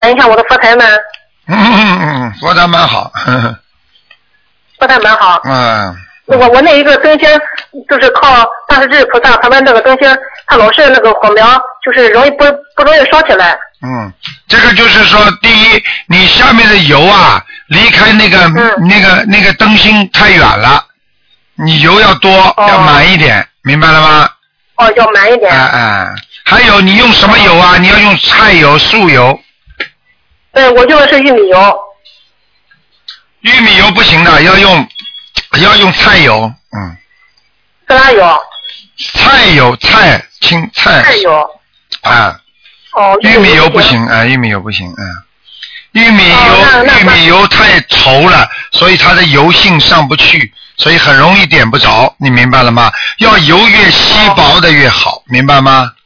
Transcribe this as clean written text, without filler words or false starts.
一下我的佛台呢？ 佛台蛮好。 佛台蛮好。我那一个灯芯就是靠大势至菩萨旁边那个灯芯，它老是那个火苗，就是不容易烧起来。 这个就是说，第一，你下面的油啊，离开那个灯芯太远了，你油要多，要满一点，明白了吗？ 要满一点。 还有你用什么油啊？你要用菜油、素油。 对，我用的是玉米油。 玉米油不行的，要用菜油。 啥油？ 菜油，青菜。 菜油。 玉米油不行啊，玉米油不行。玉米油太稠了，所以它的油性上不去，所以很容易点不着，你明白了吗？要油越稀薄的越好，明白吗？